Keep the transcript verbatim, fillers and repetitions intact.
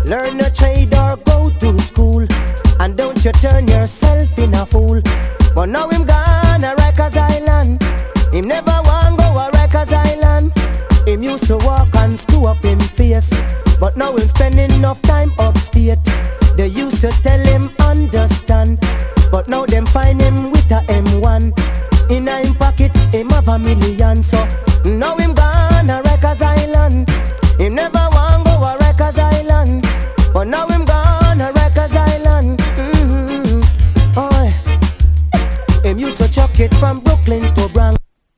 Learn a trade or go to school, and don't you turn yourself in a fool. But now him gone a Rikers Island. Him never want go a Rikers Island. Him used to walk and screw up him face, but now him spending enough time upstate. They used to tell him understand, but now them find him with a M one. In a him pocket him have a million.